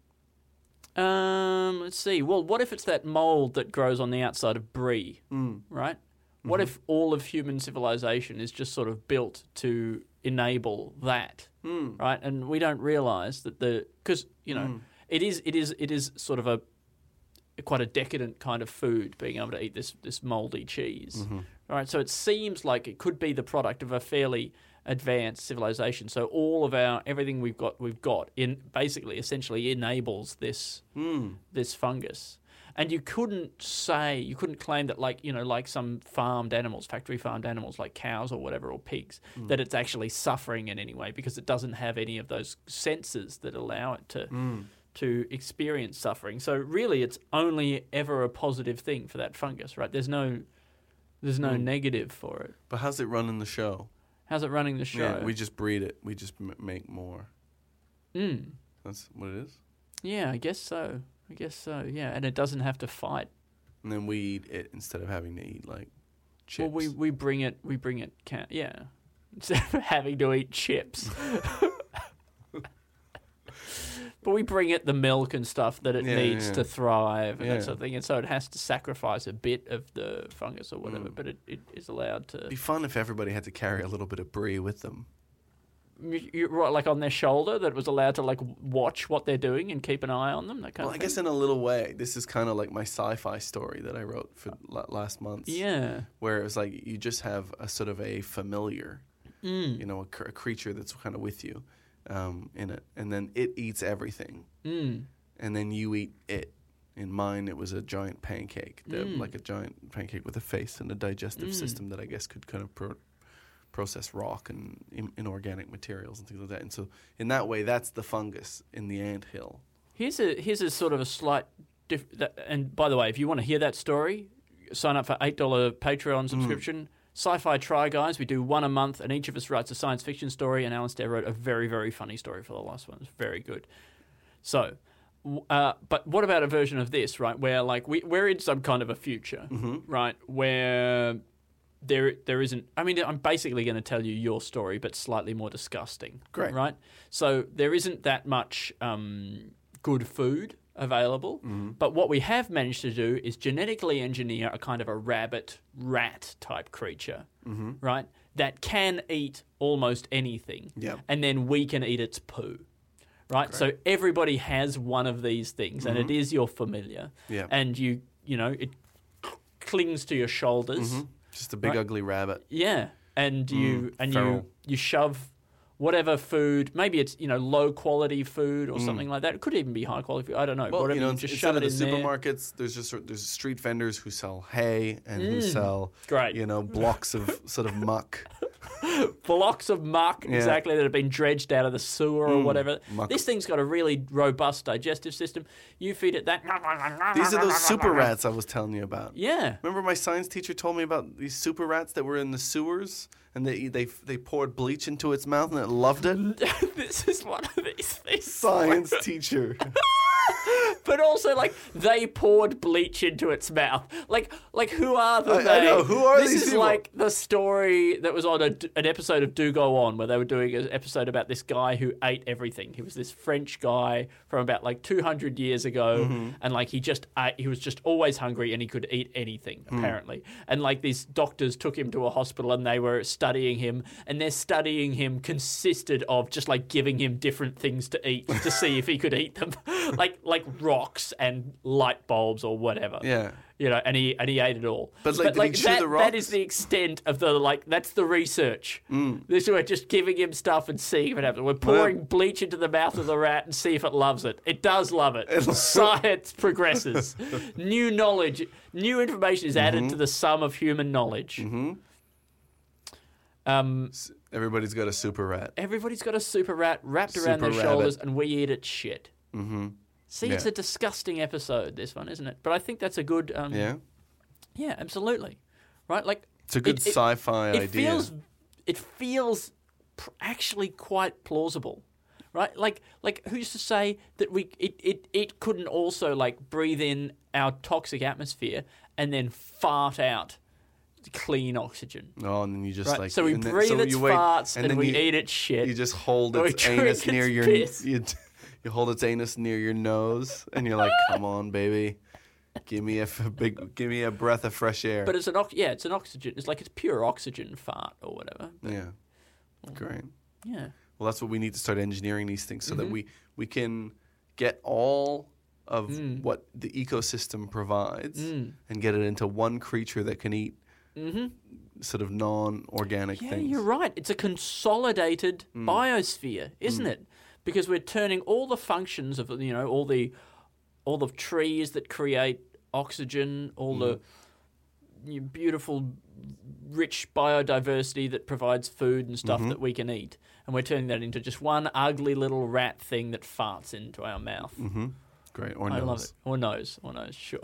Um. Let's see. Well, what if it's that mold that grows on the outside of brie? Mm. Right? What if all of human civilization is just sort of built to enable that, Mm. right? And we don't realize that the because you know Mm. it is it is it is sort of a quite a decadent kind of food, being able to eat this this moldy cheese, Mm-hmm. all right? So it seems like it could be the product of a fairly advanced civilization. So all of our everything we've got we've got in basically essentially enables this Mm. this fungus. And you couldn't say, you couldn't claim that like, you know, like some farmed animals, factory farmed animals like cows or whatever, or pigs, Mm. that it's actually suffering in any way because it doesn't have any of those senses that allow it to Mm. to experience suffering. So really it's only ever a positive thing for that fungus, right? There's no there's no Mm. negative for it. But how's it running the show? How's it running the show? Yeah, we just breed it. We just m- make more. mm. That's what it is. Yeah, I guess so. I guess so, yeah. And it doesn't have to fight. And then we eat it instead of having to eat like chips. Well, we, we bring it, we bring it, ca- yeah. Instead of having to eat chips. But we bring it the milk and stuff that it Yeah, needs yeah. to thrive and Yeah. that sort of thing. And so it has to sacrifice a bit of the fungus or whatever, Mm. but it, it is allowed to. It'd be fun if everybody had to carry a little bit of brie with them. You, you, right, like on their shoulder, that was allowed to like watch what they're doing and keep an eye on them, that kind Well, of I thing. guess in a little way, this is kind of like my sci-fi story that I wrote for la- last month. Yeah. Where it was like you just have a sort of a familiar, Mm. you know, a, cr- a creature that's kind of with you um, in it, and then it eats everything, Mm. and then you eat it. In mine, it was a giant pancake, that, Mm. like a giant pancake with a face and a digestive Mm. system that I guess could kind of pro- process rock and in- inorganic materials and things like that. And so, in that way, that's the fungus in the anthill. Here's a here's a sort of a slight diff- that, and by the way, if you want to hear that story, sign up for eight dollar Patreon subscription. Sci-Fi Try Guys. We do one a month, and each of us writes a science fiction story, and Alistair wrote a very, very funny story for the last one. It's very good. So, uh, but what about a version of this, right, where like we, we're in some kind of a future, mm-hmm. right, where there there isn't... I mean, I'm basically going to tell you your story, but slightly more disgusting. Great. Right? So there isn't that much um, good food available, mm-hmm. but what we have managed to do is genetically engineer a kind of a rabbit rat type creature, mm-hmm. right, that can eat almost anything, yep. and then we can eat its poo, right? Great. So everybody has one of these things, mm-hmm. and it is your familiar, yep. and you you know it clings to your shoulders, mm-hmm. just a big right? ugly rabbit, yeah, and you mm, and feral. you you shove whatever food, maybe it's, you know, low quality food or mm. something like that. It could even be high quality food. I don't know. Well, whatever, you know, you just instead shove of it the in supermarkets, there's just there's street vendors who sell hay and mm. who sell, Great. you know, blocks of sort of muck. Blocks of muck, yeah. exactly, that have been dredged out of the sewer mm. or whatever. Muck. This thing's got a really robust digestive system. You feed it that. These are those super rats I was telling you about. Yeah. Remember my science teacher told me about these super rats that were in the sewers? And they they they poured bleach into its mouth and it loved it. This is one of these things. Science teacher. But also, like, they poured bleach into its mouth. Like, like who are the I, they? I know, who are this these This is people? like the story that was on a, an episode of Do Go On, where they were doing an episode about this guy who ate everything. He was this French guy from about, like, two hundred years ago, mm-hmm. and, like, he just ate, he was just always hungry and he could eat anything, apparently. Mm. And, like, these doctors took him to a hospital and they were studying him, and their studying him consisted of just, like, giving him different things to eat to see if he could eat them. like, like rocks and light bulbs or whatever. Yeah. You know, and he and he ate it all. But like, but, did he chew that, the rocks? that is the extent of the, like, that's the research. Mm. This we're just giving him stuff and seeing if it happens. We're pouring well, bleach into the mouth of the rat and see if it loves it. It does love it. Science progresses. New knowledge, new information is added mm-hmm. to the sum of human knowledge. Mm-hmm. Um, Everybody's got a super rat. Everybody's got a super rat wrapped Super around their rabbit. shoulders, and we eat its shit. Mm-hmm. See, yeah. it's a disgusting episode, this one, isn't it? But I think that's a good... Um, yeah? Yeah, absolutely. Right? Like, it's a good it, it, sci-fi it idea. Feels, it feels pr- actually quite plausible. Right? Like, like who's to say that we it, it, it couldn't also, like, breathe in our toxic atmosphere and then fart out clean oxygen. Oh, and then you just right? like... So we and then, breathe so its you wait, farts and, and then we you, eat its shit. You just hold Or its we drink anus near its your... piss. You, you hold its anus near your nose, and you're like, come on, baby. Give me a f- big, give me a breath of fresh air. But it's an ox- yeah, it's an oxygen. It's like it's pure oxygen fart or whatever. But, yeah, great. Yeah. Well, that's what we need to start engineering these things so mm-hmm. that we we can get all of mm. what the ecosystem provides mm. and get it into one creature that can eat mm-hmm. sort of non-organic yeah, things. Yeah, you're right. It's a consolidated mm. biosphere, isn't mm. it? Because we're turning all the functions of, you know, all the all the trees that create oxygen, all mm. the you know, beautiful, rich biodiversity that provides food and stuff mm-hmm. that we can eat, and we're turning that into just one ugly little rat thing that farts into our mouth. Mm-hmm. Great, or I nose. love it. Or nose, or nose, sure.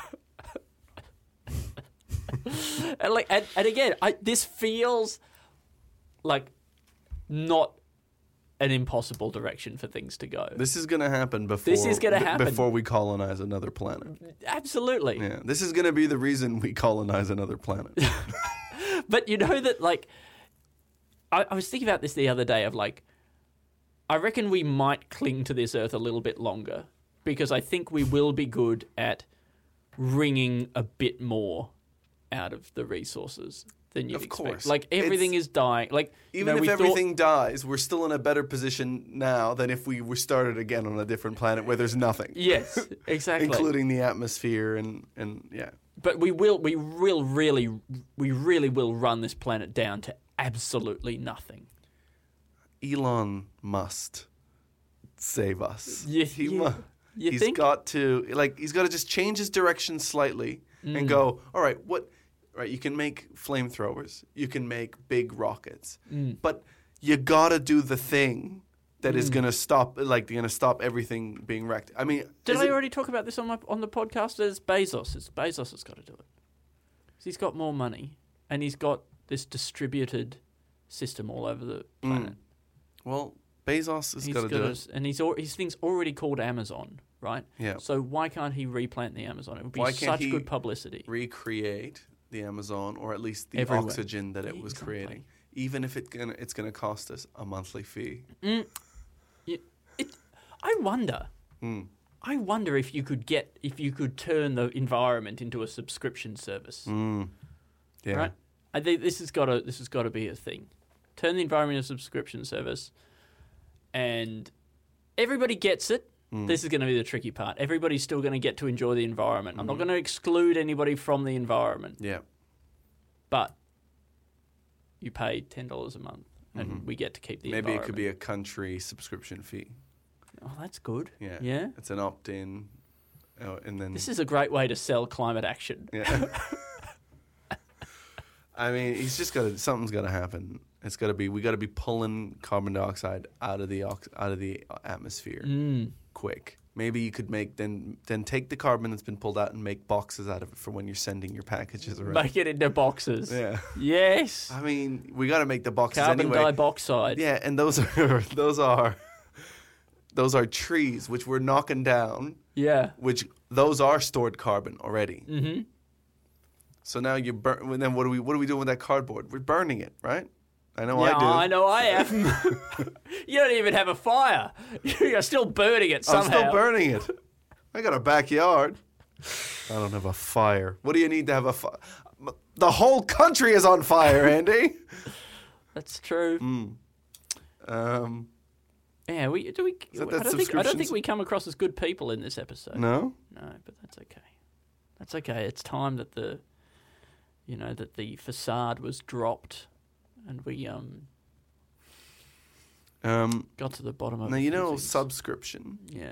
and like, and, and again, I, this feels like not an impossible direction for things to go. This is going to happen before. This is gonna b- happen. before we colonize another planet. Absolutely. Yeah, this is going to be the reason we colonize another planet. But you know that, like, I, I was thinking about this the other day of, like, I reckon we might cling to this Earth a little bit longer because I think we will be good at wringing a bit more out of the resources than you'd Of expect. course. Like, everything It's- is dying. Like, Even you know, if we everything thought, dies, we're still in a better position now than if we were started again on a different planet where there's nothing. yes, exactly. Including the atmosphere and, and yeah. But we will, we will really, we really will run this planet down to absolutely nothing. Elon must save us. You- he you- mu- you he's think? got to like he's got to just change his direction slightly Mm. and go, all right, what right, you can make flamethrowers, you can make big rockets. Mm. But you got to do the thing that is going to stop like going to stop everything being wrecked. I mean, Did is I it- already talk about this on my on the podcast? There's Bezos. It's Bezos has got to do it. He's got more money, and he's got this distributed system all over the planet. Mm. Well, Bezos has He's got to do got it. a, and he's al- his thing's already called Amazon, right? Yeah. So why can't he replant the Amazon? It would be Why can't such he good publicity. Recreate the Amazon, or at least the Everywhere. oxygen that it was Exactly. creating, even if it gonna, it's going to cost us a monthly fee. Yeah, it, I wonder. Mm. I wonder if you could get if you could turn the environment into a subscription service, Mm. Yeah. right? I think this has got to this has got to be a thing. Turn the environment into a subscription service, and everybody gets it. Mm. This is going to be the tricky part. Everybody's still going to get to enjoy the environment. Mm-hmm. I'm not going to exclude anybody from the environment, Yeah. but you pay ten dollars a month, and we get to keep the Mm-hmm. Maybe it environment. could be a country subscription fee. Oh, that's good. Yeah. Yeah. It's an opt-in, uh, and then This is a great way to sell climate action. yeah. I mean, he's just got to. Something's got to happen. It's got to be. We got to be pulling carbon dioxide out of the ox, out of the atmosphere Mm. quick. Maybe you could make then then take the carbon that's been pulled out and make boxes out of it for when you're sending your packages around. Make it into boxes. Yeah. Yes. I mean, we got to make the boxes Carbon anyway. dioxide. Yeah, and those are those are those are trees which we're knocking down. Yeah. Which those are stored carbon already. Mm-hmm. So now you burn. Well, then what do we what are we doing with that cardboard? We're burning it, right? I know Yeah, I do. I know I am. You don't even have a fire. You're still burning it somehow. I'm still burning it. I got a backyard. I don't have a fire. What do you need to have a fire? The whole country is on fire, Andy. That's true. Mm. Um, Yeah, we do we. that I that don't think I don't subscriptions? think we come across as good people in this episode. no. No, but that's okay. That's okay. It's time that the, you know, that the facade was dropped, and we um Um, got to the bottom of. now a you few know things. subscription. Yeah.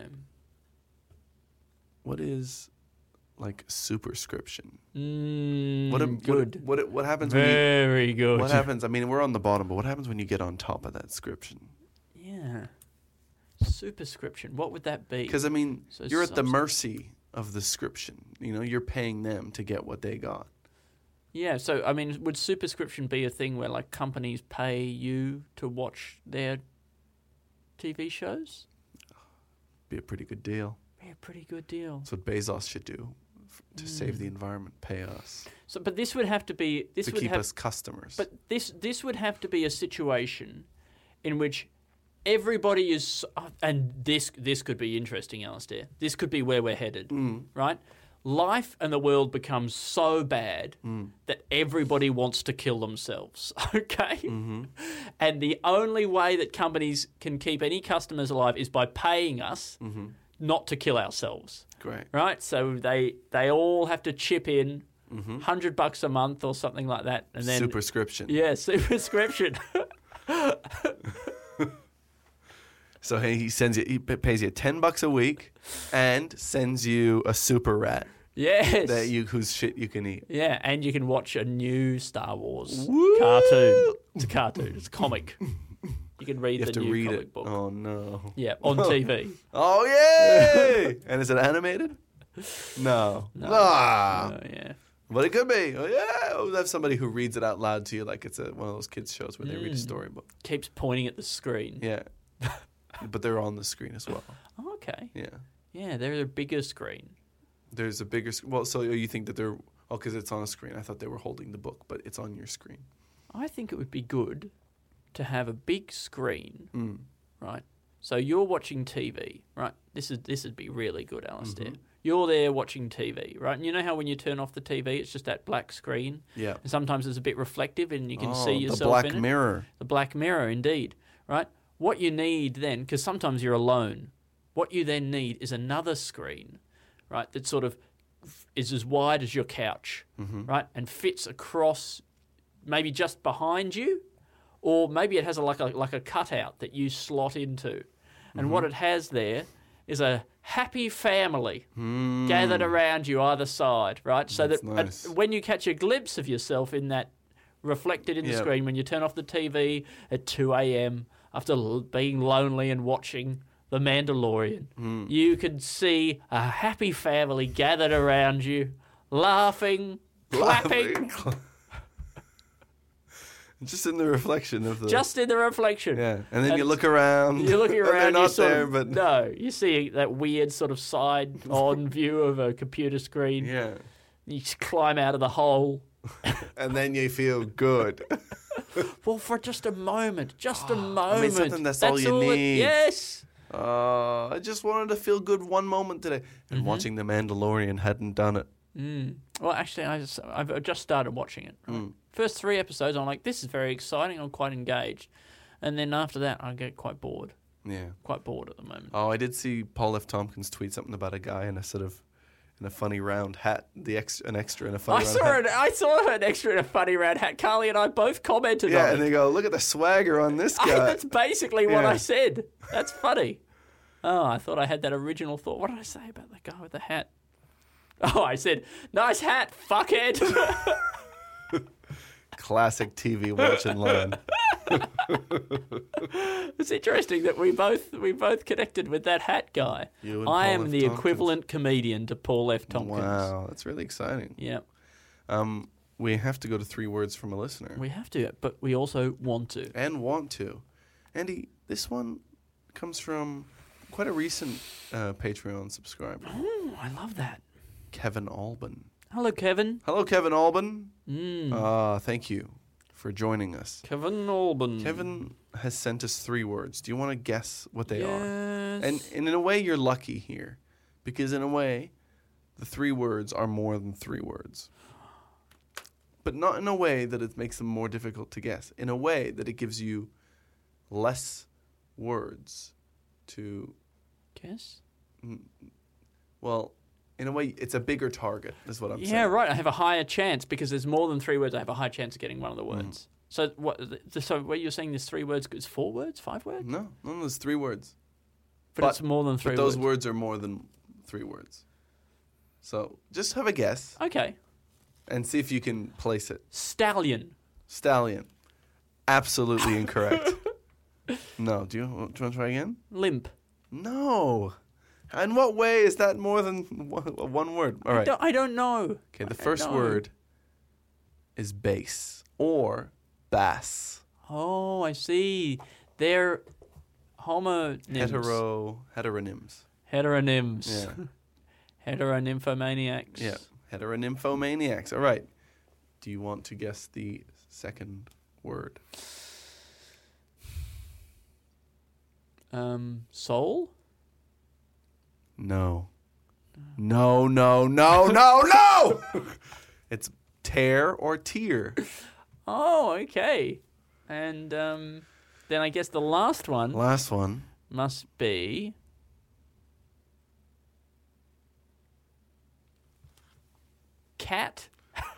What is like superscription? Mm, What a, good. What what, what happens when you, Very good. what happens? I mean, we're on the bottom, but what happens when you get on top of that subscription? Yeah. Superscription. What would that be? Because I mean, So you're at the subs- mercy of the subscription. You know, you're paying them to get what they got. Yeah, so I mean, would superscription be a thing where like companies pay you to watch their T V shows? Be a pretty good deal. Be a pretty good deal. That's what Bezos should do f- to save the environment. Pay us So, but this would have to be this to would keep have, us customers. but this this would have to be a situation in which everybody is, and this this could be interesting, Alistair. This could be where we're headed, right? Life and the world becomes so bad that everybody wants to kill themselves, okay? And the only way that companies can keep any customers alive is by paying us not to kill ourselves, Great. right? So they they all have to chip in one hundred bucks a month or something like that. And then Superscription. yeah, superscription. So hey, he sends you, he p- pays you ten bucks a week, and sends you a super rat Yes. that you whose shit you can eat. Yeah, and you can watch a new Star Wars Woo! cartoon. It's a cartoon. It's a comic. You can read You the have to new read comic it. book. Oh no. Yeah, on T V. Oh yay! And is it animated? No. Ah. Oh, yeah. But it could be. Oh yeah. We'll have somebody who reads it out loud to you like it's a, one of those kids shows where they Mm. read a storybook. Keeps pointing at the screen. Yeah. But they're on the screen as well. Oh, okay. Yeah. Yeah, they're a bigger screen. There's a bigger. sc- Well, so you think that they're oh, because it's on a screen. I thought they were holding the book, but it's on your screen. I think it would be good to have a big screen, Mm. right? So you're watching T V, right? This is this would be really good, Alistair. Mm-hmm. You're there watching T V, right? And you know how when you turn off the T V, it's just that black screen. Yeah. And sometimes it's a bit reflective, and you can Oh, see yourself the black in it. mirror. The black mirror, indeed, right? What you need then, because sometimes you're alone, what you then need is another screen, right, that sort of is as wide as your couch, right, and fits across maybe just behind you, or maybe it has a, like a like a cutout that you slot into. And what it has there is a happy family gathered around you either side, right? So That's that nice. uh, when you catch a glimpse of yourself in that reflected in the Yep. screen, when you turn off the T V at two a.m. after l- being lonely and watching The Mandalorian, Hmm. you can see a happy family gathered around you, laughing, clapping. Just in the reflection of the... Just in the reflection. Yeah, and then and you look around. You're looking and around. They're not you sort there, of, but... No, you see that weird sort of side-on view of a computer screen. Yeah. You just climb out of the hole. And then you feel good. Well, for just a moment. Just a moment. I mean, something that's, that's all you all need. It, yes. Uh, I just wanted to feel good one moment today. And Mm-hmm. watching The Mandalorian hadn't done it. Mm. Well, actually, I just, I've just started watching it. Right? Mm. First three episodes, I'm like, this is very exciting. I'm quite engaged. And then after that, I get quite bored. Yeah. Quite bored at the moment. Oh, I did see Paul F. Tompkins tweet something about a guy in a sort of in a funny round hat, the ex, an extra in a funny I round saw hat. an, I saw an extra in a funny round hat. Carly and I both commented Yeah, on and it. they go, look at the swagger on this I, guy. that's basically what Yeah. I said. That's funny. Oh, I thought I had that original thought. What did I say about the guy with the hat? Oh, I said, nice hat, fuckhead. Classic T V watching line. It's interesting that we both we both connected with that hat guy. You and I Paul am F. the Tompkins. equivalent comedian to Paul F. Tompkins. Wow, that's really exciting. Yeah, Um, we have to go to three words from a listener. we have to, but we also want to. And want to. Andy, this one comes from quite a recent uh, Patreon subscriber, Ooh, I love that. Kevin Albin. Hello, Kevin. Hello, Kevin Albin. Mm. Uh, thank you for joining us. Kevin Albin. Kevin has sent us three words. Do you want to guess what they are? Yes. And, and in a way, you're lucky here. Because in a way, the three words are more than three words. But not in a way that it makes them more difficult to guess. In a way that it gives you less words to... Guess? Well, in a way, it's a bigger target, is what I'm saying. Yeah, right. I have a higher chance because there's more than three words. I have a high chance of getting one of the words. Mm. So what? th- So what you're saying? There's three words. It's four words, five words. No, no, there's three words. But, But- it's more than three But those words. words are more than three words. So just have a guess Okay. and see if you can place it. Stallion. Stallion. Absolutely incorrect. No. Do you, do you want to try again? Limp. No. In what way is that more than one, one word? All I right. don't, I don't know. Okay, the I first don't know. word is bass or bass. Oh, I see. They're homonyms. Hetero, heteronyms. Heteronyms. Yeah. Heteronymphomaniacs. Yeah. Heteronymphomaniacs. All right. Do you want to guess the second word? Um, soul? No. No, no, no, no, no! It's tear or tear. Oh, okay. And um, then I guess the last one Last one. must be cat.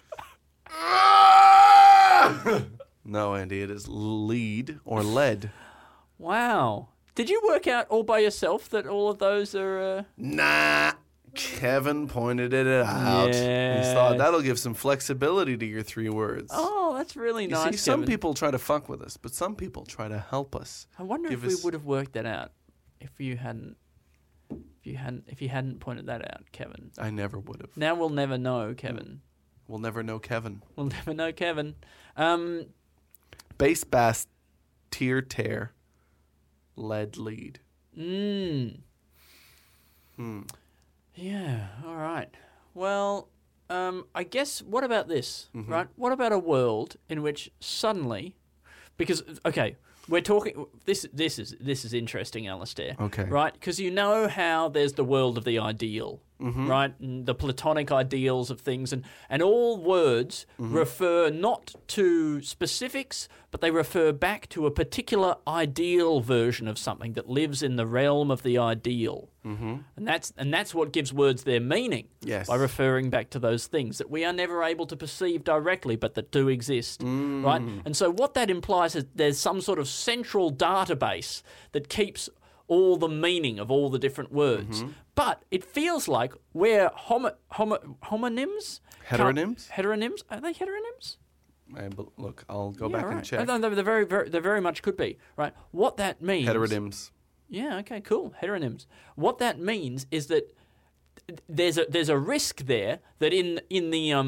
No, Andy, it is lead or lead. Wow. Did you work out all by yourself that all of those are... Uh... Nah. Kevin pointed it out. He thought Yes. that'll give some flexibility to your three words. Oh, that's really you nice, see, some Kevin. people try to fuck with us, but some people try to help us. I wonder give if we us- would have worked that out if you hadn't... If you hadn't, if you hadn't pointed that out, Kevin. I never would have. Now we'll never know, Kevin. We'll never know Kevin. We'll never know, Kevin. Um, Bass, bass, tear, tear, lead, lead. mm. Hmm. Yeah, all right. Well, um, I guess, what about this, Mm-hmm. right? What about a world in which suddenly, because, okay, we're talking, this This is this is interesting, Alistair. Okay. Right? Because you know how there's the world of the ideal, Mm-hmm. right? And the platonic ideals of things, and, and all words Mm-hmm. refer not to specifics, but they refer back to a particular ideal version of something that lives in the realm of the ideal. Mm-hmm. And that's and that's what gives words their meaning. Yes. By referring back to those things that we are never able to perceive directly, but that do exist, Mm. right? And so what that implies is there's some sort of central database that keeps all the meaning of all the different words. Mm-hmm. But it feels like we're homo, homo, homonyms? Heteronyms? Can't- Heteronyms? Are they heteronyms? I, but look, I'll go Yeah, back right. and check. No, no, they very, very, they very much could be, right? What that means... Heteronyms. Yeah, okay, cool. Heteronyms. What that means is that th- there's a there's a risk there that in in the um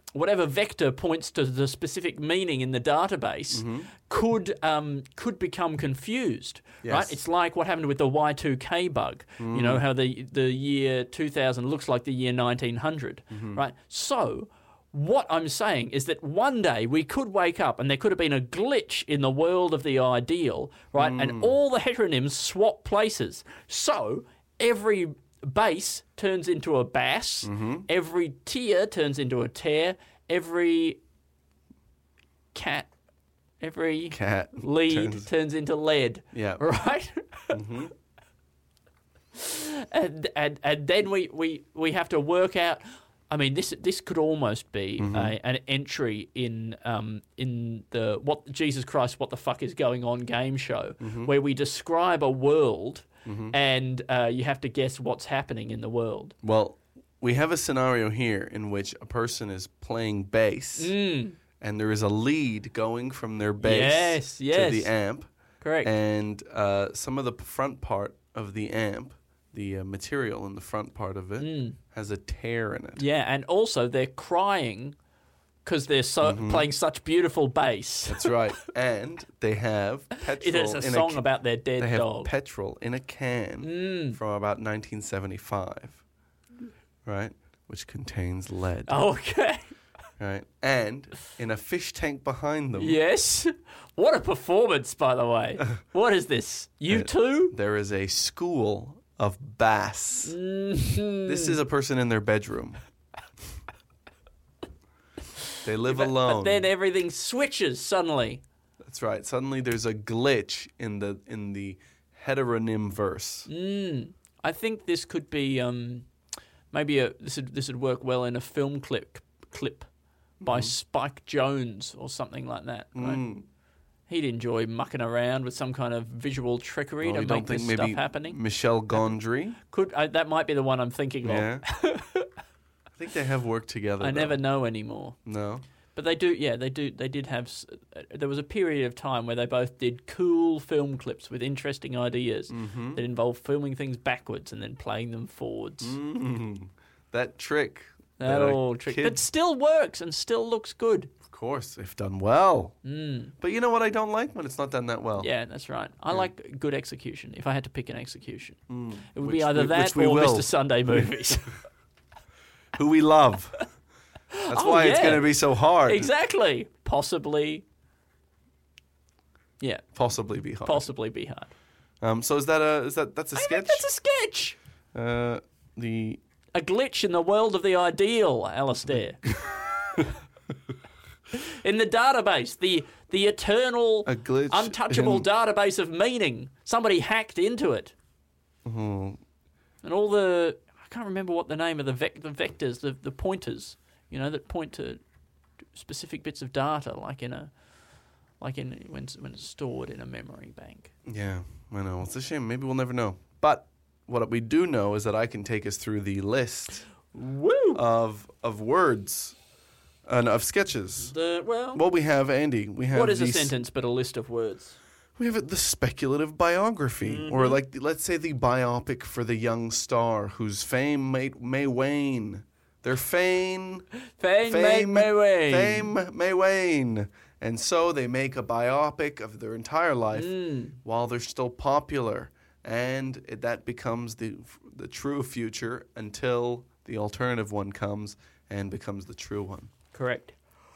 whatever vector points to the specific meaning in the database Mm-hmm. could um, could become confused, Yes. right? It's like what happened with the Y two K bug. Mm. You know, how the the year two thousand looks like the year nineteen hundred, Mm-hmm. right? So what I'm saying is that one day we could wake up and there could have been a glitch in the world of the ideal, right? Mm. And all the heteronyms swap places. So every bass turns into a bass, Mm-hmm. every tier turns into a tear, every cat, every Cat lead turns- turns, into lead. Yeah. Right? and, and and then we, we, we have to work out. I mean, this this could almost be Mm-hmm. a, an entry in um in the what Jesus Christ, what the fuck is going on game show, Mm-hmm. where we describe a world and uh, you have to guess what's happening in the world. Well, we have a scenario here in which a person is playing bass, Mm. and there is a lead going from their bass Yes, to yes. the amp. Correct. And uh, some of the p- front part of the amp, the uh, material in the front part of it, has a tear in it. Mm. Yeah, and also they're crying because they're so Mm-hmm. playing such beautiful bass. That's right. And they have petrol. It is a in song ca- about their dead They have dog. petrol in a can Mm. from about nineteen seventy-five, right? Which contains lead, Okay. right? And in a fish tank behind them, Yes. What a performance, by the way. What is this? You too? there is a school of bass. Mm-hmm. This is a person in their bedroom. They live But, alone. but then everything switches suddenly. That's right. Suddenly there's a glitch in the in the heteronym verse. Mm. I think this could be um, maybe a this would this would work well in a film clip clip by Spike Jonze or something like that. Right? Mm. He'd enjoy mucking around with some kind of visual trickery Oh, to you make don't think this maybe stuff happening. Michel Gondry? Could I, that might be the one I'm thinking Yeah. of? I think they have worked together. I though. never know anymore. No. But they do, yeah, they do. They did have. s- uh, There was a period of time where they both did cool film clips with interesting ideas Mm-hmm. that involved filming things backwards and then playing them forwards. Mm. That trick. That a old trick kid- that still works and still looks good. Of course, if done well. Mm. But you know what I don't like? When it's not done that well. Yeah, that's right. I like good execution. If I had to pick an execution, it would Mm. Which be either we- that which we or will. Mister Sunday Movies. Who we love. That's Oh, why it's yeah. going to be so hard. Exactly. Possibly. Yeah, Possibly be hard. possibly be hard. Um, so is that a is that that's a I sketch? think that's a sketch. uh, the A glitch in the world of the ideal, Alistair. In the database, the the eternal, A glitch untouchable in- database of meaning. Somebody hacked into it, oh, and all the I can't remember what the name of the vec- the vectors, the the pointers, you know, that point to specific bits of data, like in a like in when it's, when it's stored in a memory bank. yeah, I know. It's a shame. Maybe we'll never know. But what we do know is that I can take us through the list Woo! of of words and of sketches. the well, Well, we have Andy. We have what is a these- sentence but a list of words? We have the speculative biography, Mm-hmm. or like let's say the biopic for the young star whose fame may, may wane. Their fame, Fame, may, may wane. fame may wane, and so they make a biopic of their entire life Mm. while they're still popular, and it, that becomes the the true future until the alternative one comes and becomes the true one. Correct.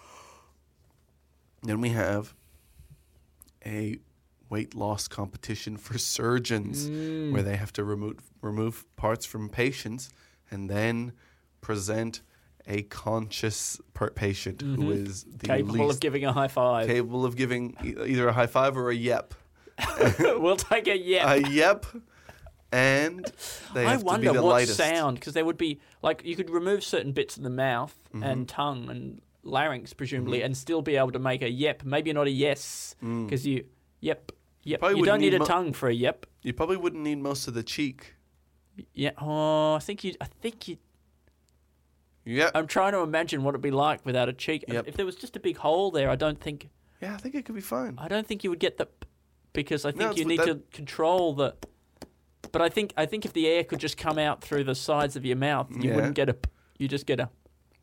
Then we have a weight loss competition for surgeons where they have to remove remove parts from patients and then present a conscious per- patient who is the Capable least of giving a high five. capable of giving e- either a high five or a yep. We'll take a yep. A yep. And they I have to wonder be the what lightest. sound, because there would be, like, you could remove certain bits of the mouth Mm-hmm. and tongue and larynx, presumably, and still be able to make a yep. Maybe not a yes, because you, yep, yep. Probably You don't wouldn't need need a mo- tongue for a yep. You probably wouldn't need most of the cheek. Yeah. Oh, I think you. I think you. Yep. I'm trying to imagine what it'd be like without a cheek. Yep. If there was just a big hole there, I don't think. Yeah, I think it could be fine. I don't think you would get the, p- because I think it's you what need that- to control the. But I think I think if the air could just come out through the sides of your mouth, you Yeah. wouldn't get a. p- You just get a.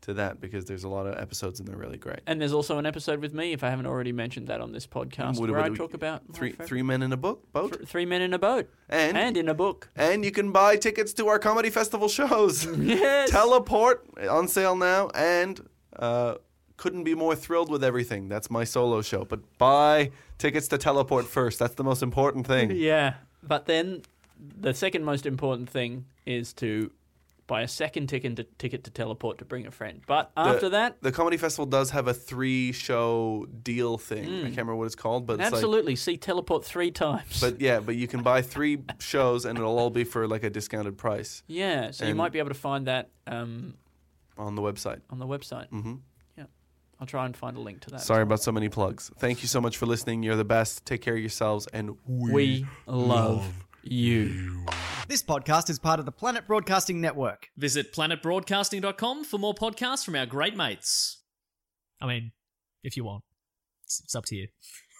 to that because there's a lot of episodes and they're really great. And there's also an episode with me, if I haven't already mentioned that on this podcast, What- where what I do we- talk about my Three favorite- three men in a book boat. Th- Three men in a boat. And- and in a book. And you can buy tickets to our comedy festival shows. Yes. Teleport on sale now, and uh, couldn't be more thrilled with everything. That's my solo show. But buy tickets to Teleport first. That's the most important thing. Yeah. But then the second most important thing is to buy a second ticket to, ticket to Teleport to bring a friend. But after the, that, the comedy festival does have a three-show deal thing. I can't remember what it's called, but it's like, absolutely see Teleport three times. but yeah, but you can buy three shows, and it'll all be for like a discounted price yeah, so you and- might be able to find that um, on the website. on the website. Mm-hmm. Yeah, I'll try and find a link to that. Sorry about so many plugs. Thank you so much for listening. You're the best. Take care of yourselves, and we, We love you. This podcast is part of the Planet Broadcasting Network. Visit planet broadcasting dot com for more podcasts from our great mates. I mean, if you want. It's, it's up to you.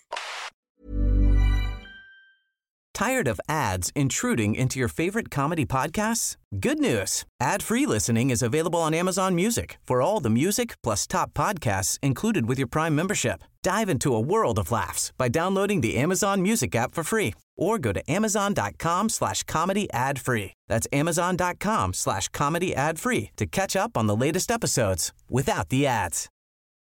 Tired of ads intruding into your favorite comedy podcasts? Good news. Ad-free listening is available on Amazon Music for all the music plus top podcasts included with your Prime membership. Dive into a world of laughs by downloading the Amazon Music app for free or go to amazon.com slash comedy ad free. That's amazon.com slash comedy ad free to catch up on the latest episodes without the ads.